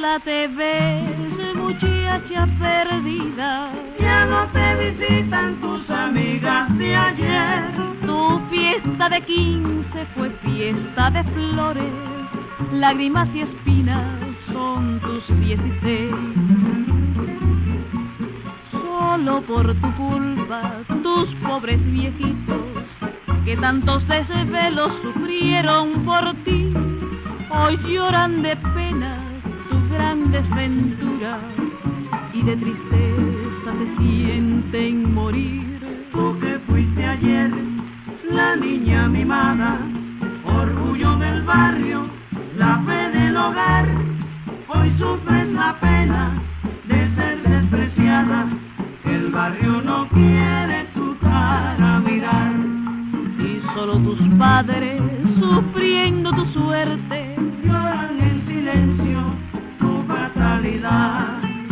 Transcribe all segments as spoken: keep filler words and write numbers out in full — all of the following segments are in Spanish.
sola te ves, muchacha perdida. Ya no te visitan tus amigas de ayer. Tu fiesta de quince fue fiesta de flores, lágrimas y espinas son tus dieciséis. Solo por tu culpa, tus pobres viejitos, que tantos desvelos sufrieron por ti, hoy lloran de pena tu gran desventura y de tristeza se sienten morir. Tú que fuiste ayer la niña mimada, orgullo del barrio, la fe del hogar, hoy sufres la pena de ser despreciada, que el barrio no quiere tu cara mirar. Y solo tus padres, sufriendo tu suerte, lloran en silencio tu fatalidad.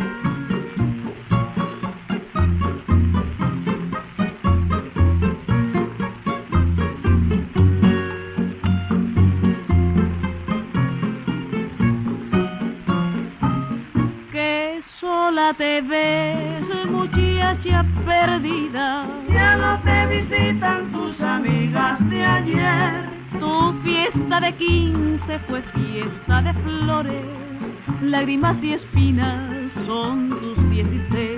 Que sola te ves, muchacha perdida. Ya no te visitan tus amigas de ayer. Tu fiesta de quince fue fiesta de flores, lágrimas y espinas son tus dieciséis.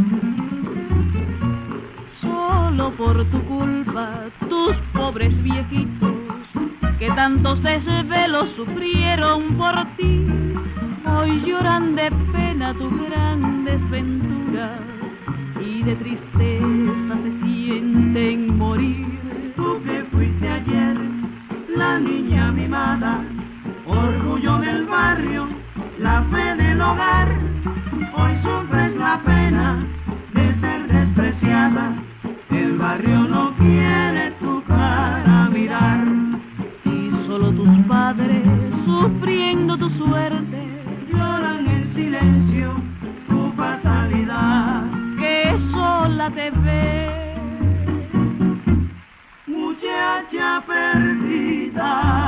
Solo por tu culpa, tus pobres viejitos, que tantos desvelos sufrieron por ti, hoy lloran de pena tu gran desventura y de tristeza se sienten morir. Tú que fuiste ayer la niña mimada, orgullo del barrio, la fe del hogar, hoy sufres la pena de ser despreciada, el barrio no quiere tu cara mirar. Y solo tus padres, sufriendo tu suerte, lloran en silencio tu fatalidad. Que sola te ves, muchacha perdida.